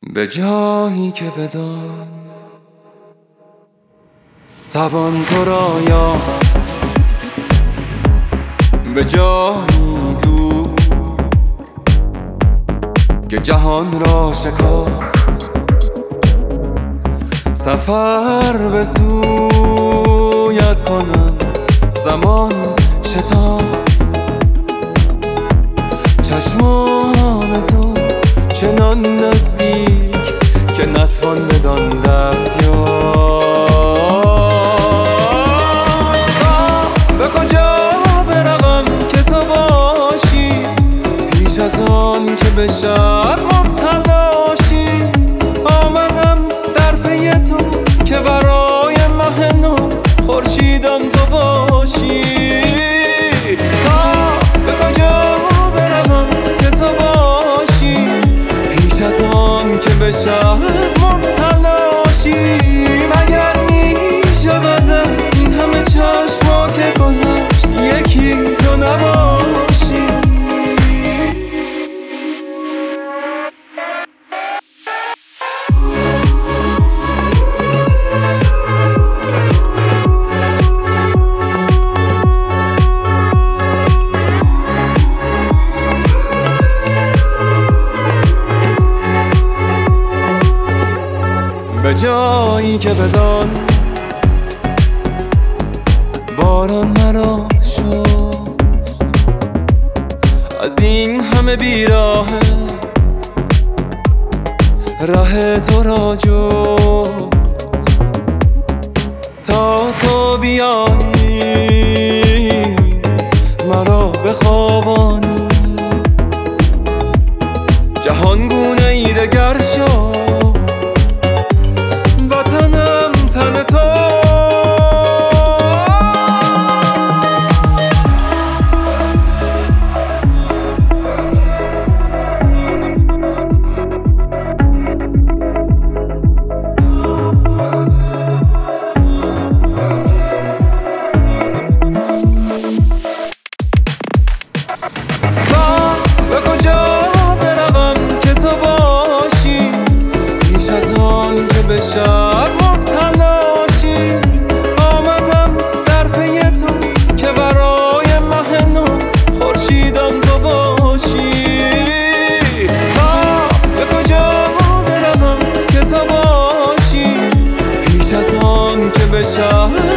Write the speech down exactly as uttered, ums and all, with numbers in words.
به جایی که بدان توان تو را یافت، به جایی دور که جهان را شکافت، سفر به سویت کنم زمان شتافت. چشمان تو چنان نزدیک که نتوان بدان دست یافت. تا به کجا بروم که تو باشی، پیش از آن که به شب مبتلاشی. آمدم در پی تو که برای ماه نو خورشیدم تو باشی. تا به کجا بروم که تو باشی، پیش از آن که به شب مبتلاشی. مگر می شود از این همه چشما که گذشت یکی تو نباشی. به جایی که بدان باران مرا شست، از این همه بیراهه ره تو را جست. تا تو بیایی مرا بخوابانی، جهان گونه ای دگر شد. به شب مبتلاشی. آمدم در پی تو که برای ماه نو خورشیدم تو باشی. تا به کجا بروم که تو باشی، پیش از آن که به شب